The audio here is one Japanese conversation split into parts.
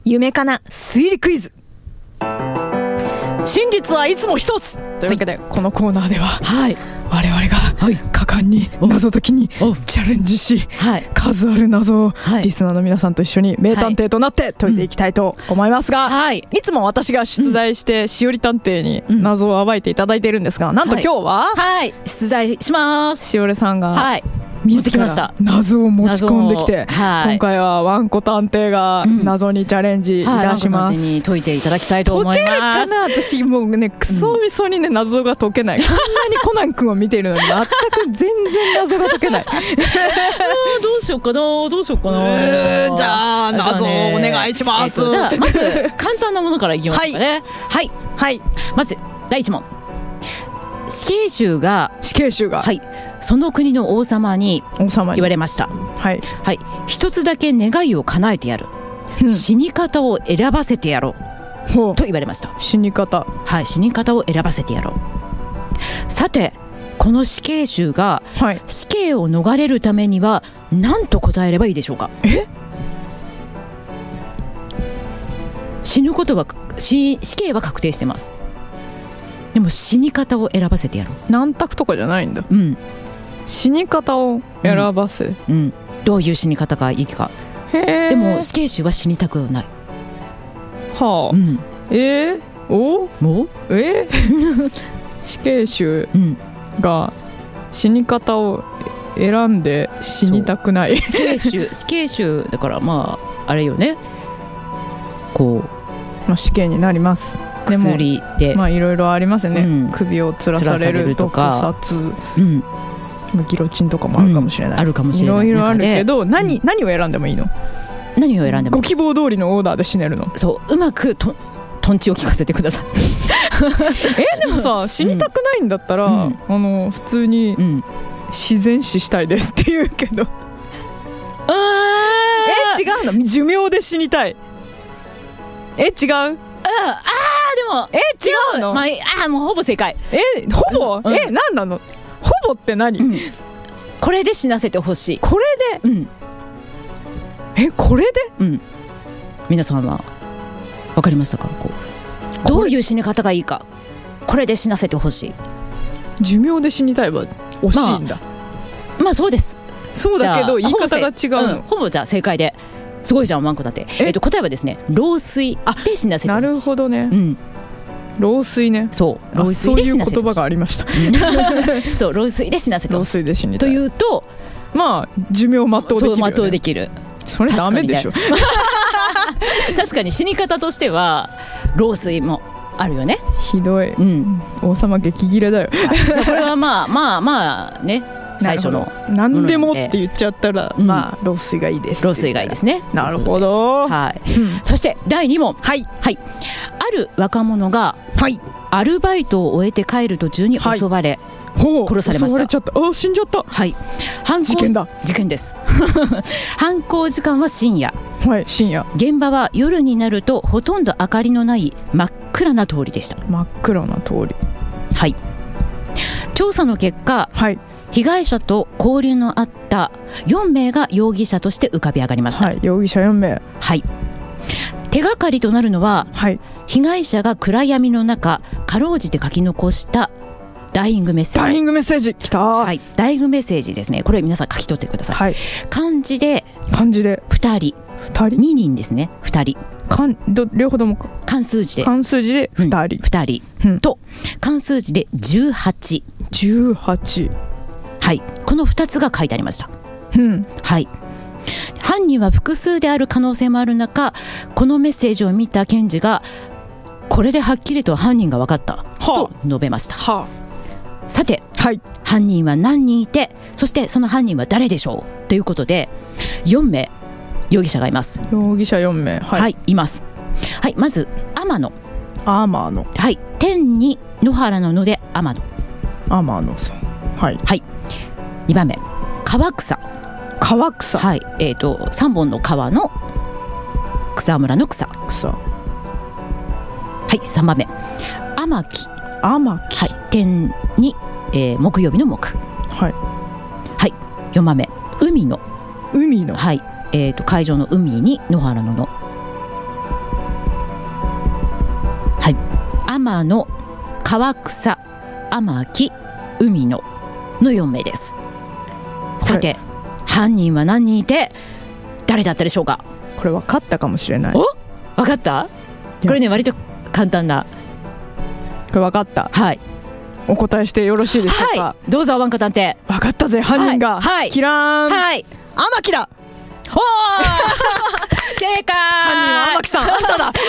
夢かな推理クイズ。真実はいつも一つというわけで、このコーナーでは、我々が果敢に謎解きにチャレンジし、数ある謎をリスナーの皆さんと一緒に名探偵となって解いていきたいと思いますが、いつも私が出題してしおり探偵に謎を暴いていただいているんですが、なんと今日は出題します。 しおりさんが自ら謎を持ち込んできて、今回はワンコ探偵が謎にチャレンジいたします。 ワンコ探偵に解いていただきたいと思います。 解けるかな。私もうね、クソみそにね、謎が解けない。こんなにコナン君を見ているのに全く全然謎が解けない。 どうしようかなじゃあ謎をお願いします。 じゃあまず簡単なものからいきますかね。まず第1問。死刑囚がその国の王様に言われました。一つだけ願いを叶えてやる、死に方を選ばせてやろうと言われました。 死に方を選ばせてやろう。さてこの死刑囚が死刑を逃れるためには何と答えればいいでしょうか。死ぬことは死刑は確定してます。でも死に方を選ばせてやろう。 何択とかじゃないんだ。死に方を選ばせ、 どういう死に方がいいか。でも死刑囚は死にたくない。 死刑囚が死に方を選んで死にたくない。 死刑囚だからあれよね、こう、死刑になります。 薬でいろいろありますね。首を吊らされるとか、毒殺、ギロチンとかもあるかもしれない。 あるかもしれない。 いろいろあるけど、何を選んでもいいの？ 何を選んでもいい。 ご希望通りのオーダーで死ねるの？ そう、うまくとんちを聞かせてください。 でもさ、死にたくないんだったら、普通に自然死したいですって言うけど、違うの？寿命で死にたい。違う？ でも違うの？ もうほぼ正解。 ほぼ？何なの？ほぼって何？ これで死なせてほしい。 これで？これで？ 皆さんは分かりましたか？どういう死に方がいいか。これで死なせてほしい。 寿命で死にたいは惜しいんだ。 そうです。 そうだけど言い方が違うの。 ほぼじゃあ正解で。すごいじゃん、ワンコだって。答えはですね、老衰で死なせてほしい。 なるほどね。老衰ね。 そう老衰で死なせてほしい。 そういう言葉がありました。 そう、老衰で死なせてほしい。 老衰で死にたいというと、 寿命を全うできるよね。 全うできる。 それダメでしょ。 確かに死に方としては老衰もあるよね。 ひどい。王様激切れだよ。 これはね、最初の何でもって言っちゃったら、老衰がいいです。 老衰がいいですね。 なるほど。 そして第2問。ある若者がアルバイトを終えて帰る途中に襲われ、殺されました。 死んじゃった。 事件だ。事件です。犯行時間は深夜。 深夜。 現場は夜になるとほとんど明かりのない真っ暗な通りでした。 真っ暗な通り。 調査の結果、被害者と交流のあった4名が容疑者として浮かび上がりました。 容疑者4名。 手がかりとなるのは、被害者が暗闇の中かろうじて書き残したダイイングメッセージ。 ダイイングメッセージきた。 ダイイングメッセージですね。これ皆さん書き取ってください。漢字で2人2人ですね。2人両方とも漢数字で 2人と漢数字で18。この2つが書いてありました。犯人は複数である可能性もある中、このメッセージを見た検事がこれではっきりと犯人が分かったと述べました。さて、犯人は何人いて、そしてその犯人は誰でしょうということで、4名容疑者がいます。 容疑者4名います。まず天野。天に野原の野で天野さん。2番目川草。3本の川の草むらの草。3番目天木。天に、木曜日の木。4番目海野。海上の海に野原の野。 天野、川草、天木、海野の4名です。さて犯人は何人いて誰だったでしょうか。 これ分かったかもしれない。 お、分かった。これね割と簡単な。 これ分かった。 はい、 お答えしてよろしいでしょうか。 はい、どうぞワンコ探偵。 分かったぜ、犯人が、 はい、 キラーン、 はい、 天木だ。 おー正解。 犯人は天木さん、あんただ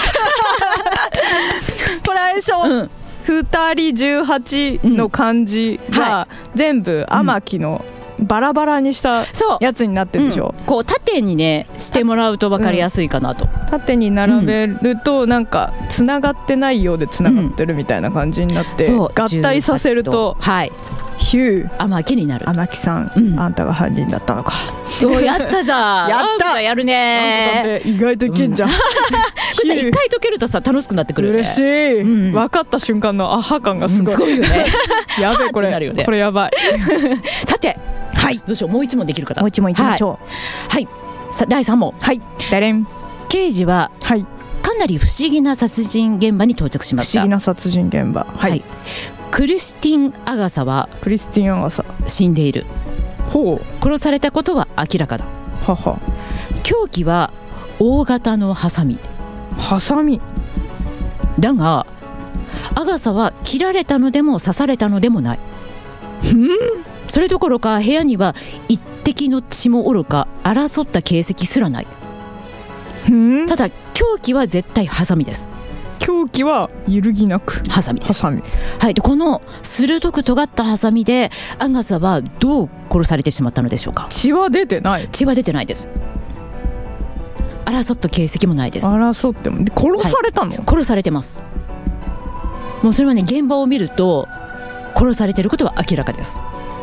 これあれでしょ、2人18の漢字が全部天木のバラバラにしたやつになってるでしょ、 こう縦にねしてもらうと分かりやすいかなと、 縦に並べるとなんかつながってないようでつながってるみたいな感じになって、合体させると、 はい、 ヒュー、 天木になる。 天木さん、あんたが犯人だったのか。 やったじゃんやった、 やるね。 意外といけんじゃん、これさ一回解けるとさ楽しくなってくるね。 嬉しい、分かった瞬間のアハ感がすごい、 すごいよねやべえこれ、これやばいさて、はい、どうしよう、もう一問できるかな。 もう一問いきましょう。はい、さあ第3問。 はい、誰ん。 刑事は、はい、かなり不思議な殺人現場に到着しました。 不思議な殺人現場、はい、 クリスティン・アガサは死んでいる。 ほう、 殺されたことは明らかだ。 はは。 凶器は大型のハサミ。 ハサミだがアガサは切られたのでも刺されたのでもない。それどころか部屋には一滴の血もおろか争った形跡すらない。ただ凶器は絶対ハサミです。 凶器は揺るぎなくハサミです。 ハサミ、 はい、でこの鋭く尖ったハサミでアガサはどう殺されてしまったのでしょうか。 血は出てない。 血は出てないです。争った形跡もないです。 争っても殺されたの、 殺されてます。もうそれはね現場を見ると殺されてることは明らかです。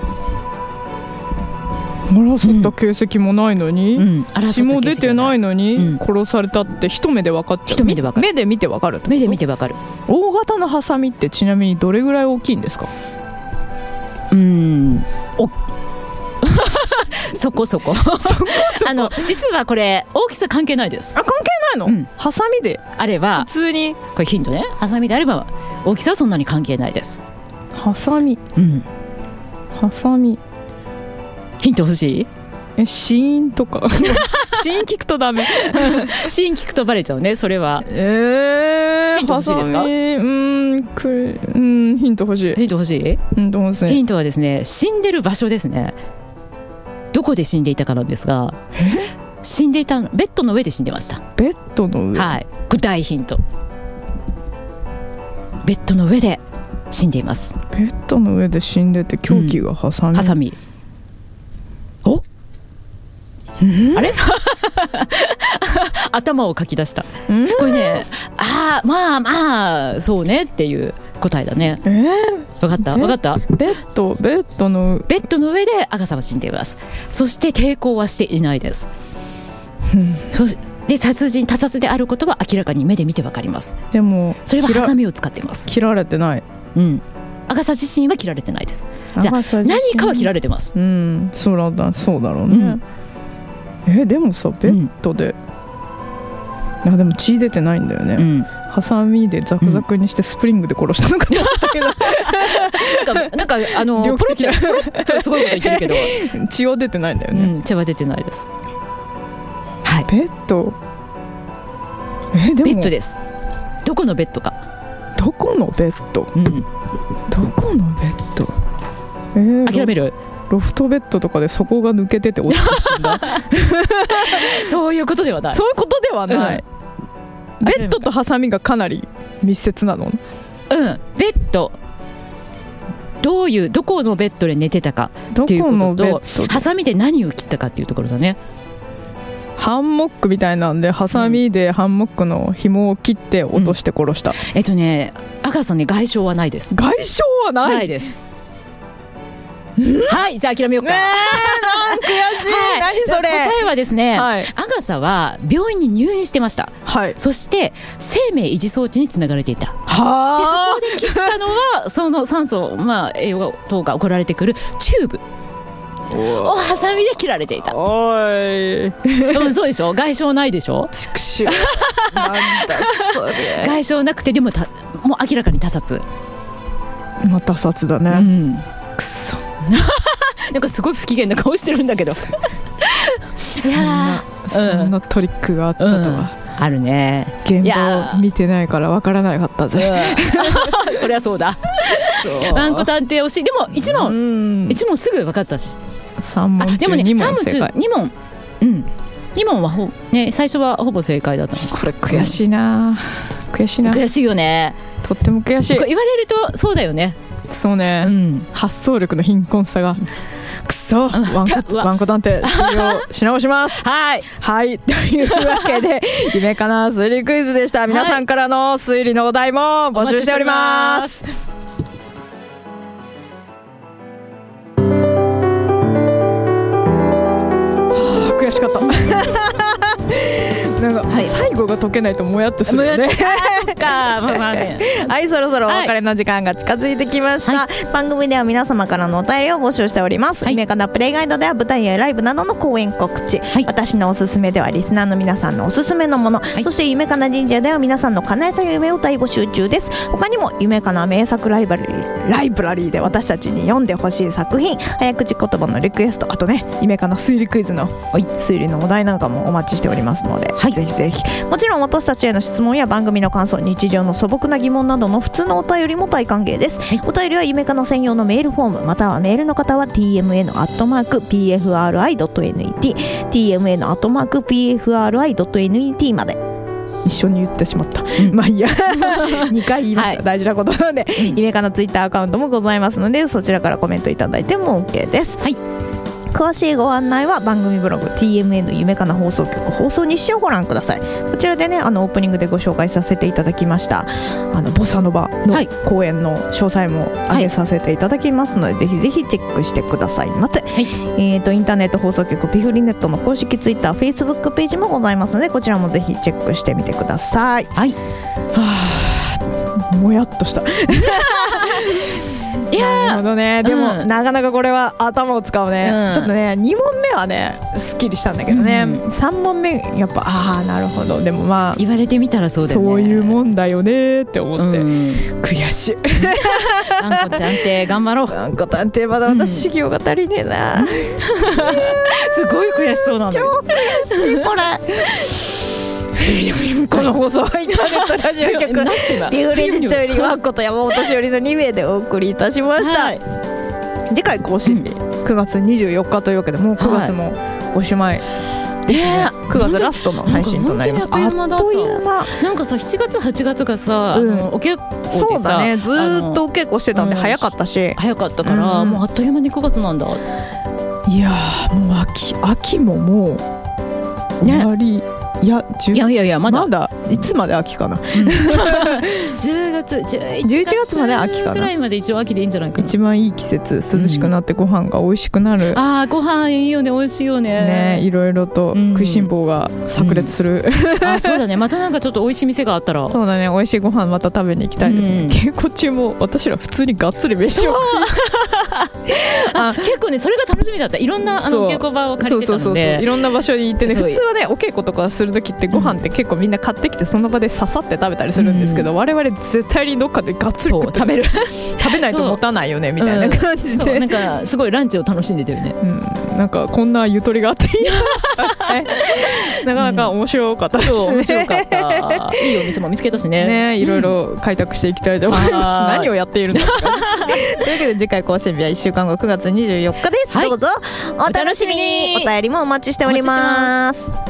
争った形跡もないのに、血も出てないのに、殺されたって一目で分かっちゃう。 一目で分かる。 目で見て分かる。 目で見て分かる。 大型のハサミってちなみにどれぐらい大きいんですか。 そこそこ実はこれ大きさ関係ないです。 関係ないの、ハサミであれば普通に。 これヒントね。ハサミであれば大きさはそんなに関係ないです。 ハサミ、ハサミ、 ヒント欲しい？ シーンとかシーン聞くとダメシーン聞くとバレちゃうね。それはヒント欲しいですか？ ヒント欲しい。 ヒント欲しい？ヒントはですね、死んでる場所ですね。どこで死んでいたかなんですが、死んでいたベッドの上で死んでました。 ベッドの上、 はい、これ大ヒント。ベッドの上で死んでいます。 ベッドの上で死んでて凶器がハサミ、 ハサミ。おあれ頭をかき出した。これね、まあそうねっていう答えだね。分かった分かった。 ベッドの上でアガサは死んでいます。そして抵抗はしていないです。で他殺であることは明らかに目で見て分かります。 でもそれはハサミを使っています。 切られてない。 アガサ自身は切られてないです。じゃあ何かは切られてます。 そうだろうね。でもさベッドで、でも血出てないんだよね。ハサミでザクザクにしてスプリングで殺したのかと思ったけどなんかポロってすごいこと言ってるけど血は出てないんだよね。 血は出てないです。はい、 ベッド、でもベッドです。どこのベッドか。 どこのベッド、どこのベッド、 諦める？ ロフトベッドとかで底が抜けてて落ちて死んだそういうことではない。 そういうことではない、ベッドとハサミがかなり密接なの。 ベッド、どこのベッドで寝てたかっていうことと、ハサミで何を切ったかっていうところだね。 ハンモックみたいなんでハサミでハンモックの紐を切って落として殺した。 アガサね、外傷はないです。 外傷はないです。はい、じゃあ諦めようか。 悔しい、何それ。 答えはですね、アガサは病院に入院してました。そして生命維持装置につながれていた。でそこで切ったのはその酸素、栄養等が送られてくるチューブをハサミで切られていた。そうでしょ。外傷ないでしょ。 畜生なんだそれ。 外最初なくて、でももう明らかに他殺。 他殺だね、くそなんかすごい不機嫌な顔してるんだけどそんなトリックがあったとは、 あるね。 現場を見てないから分からなかったぜ、 そりゃそうだ。わんこ探偵惜しい。でも1問すぐ分かったし、 3問中2問正解。 2問はね、最初はほぼ正解だったの。 これ悔しいな、悔しいよね。 とっても悔しい。 言われるとそうだよね。 そうね、発想力の貧困さがくそ。わんこ探偵終了し直しますはいというわけで夢かな推理クイズでした。皆さんからの推理のお題も募集しております。悔しかったなんか、最後が解けないともやっとするよね。はい、そろそろお別れの時間が近づいてきました、番組では皆様からのお便りを募集しております。夢かなプレイガイドでは舞台やライブなどの公演告知、私のおすすめではリスナーの皆さんのおすすめのもの、そして夢かな神社では皆さんの叶えた夢を大募集中です。他にも夢かな名作ライブラリーで私たちに読んでほしい作品、早口言葉のリクエスト、あとね夢かな推理クイズの推理のお題なんかもお待ちしておりますので、ぜひぜひ。もちろん私たちへの質問や番組の感想、日常の素朴な疑問などの普通のお便りも大歓迎です、お便りは夢かな専用のメールフォーム、またはメールの方は tmn@pfri.net tmn@pfri.net まで。一緒に言ってしまった、まあいいや2回言いました、大事なことなので、夢かなツイッターアカウントもございますので、そちらからコメントいただいても OK です。詳しいご案内は番組ブログ TMN 夢かな放送局放送日誌をご覧ください。こちらでねオープニングでご紹介させていただきましたボサノバの公演の詳細も上げさせていただきますので、ぜひぜひチェックしてくださいませ、インターネット放送局ピフリネットの公式ツイッター、フェイスブックページもございますので、こちらもぜひチェックしてみてください。もやっとしたなるほどね。でも、なかなかこれは頭を使うね、ちょっとね2問目はねすっきりしたんだけどね、3問目やっぱなるほど、でもまあ言われてみたらそうだよね、 そういうもんだよねって思って、悔しいわんこ探偵頑張ろう。 わんこ探偵まだ私修行が足りねえな、 すごい悔しそうなの。 超悔しいこれこの放送はインターネットラジオ局ビフリネットよりわんこと山本しおりの2名でお送りいたしました、次回更新日9月24日というわけで、もう9月もおしまいですね、9月ラストの配信となります。あっという間なんかさ、7月8月がさ、お稽古でさ、 そうだね、ずっとお稽古してたんで早かったし、 早かったから、もうあっという間に9月なんだ。 いやもう秋ももう終わり、いやまだいつまで秋かな、 10月11月まで秋かなぐらいまで一応秋でいいんじゃないかな。 一番いい季節、涼しくなってご飯が美味しくなる、 ご飯いいよね、美味しいよね、 いろいろと食いしん坊が炸裂する、 そうだね、またなんかちょっと美味しい店があったら、 そうだね、美味しいご飯また食べに行きたいですね、稽古中も私ら普通にがっつり飯を結構ね、それが楽しみだった。いろんな稽古場を借りてたので、 いろんな場所に行ってね、普通はねお稽古とかする時ってご飯って結構みんな買ってきてその場でささって食べたりするんですけど、我々絶対にどっかでがっつり食べないと持たないよねみたいな感じで、 なんかすごいランチを楽しんでてるね、 なんかこんなゆとりがあっていいなかなか面白かったですね、 面白かった、いいお店も見つけたしね、 いろいろ開拓していきたいと思います、何をやっているんだというわけで次回更新日は1週間後9月24日です、どうぞお楽しみに。お便りもお待ちしております。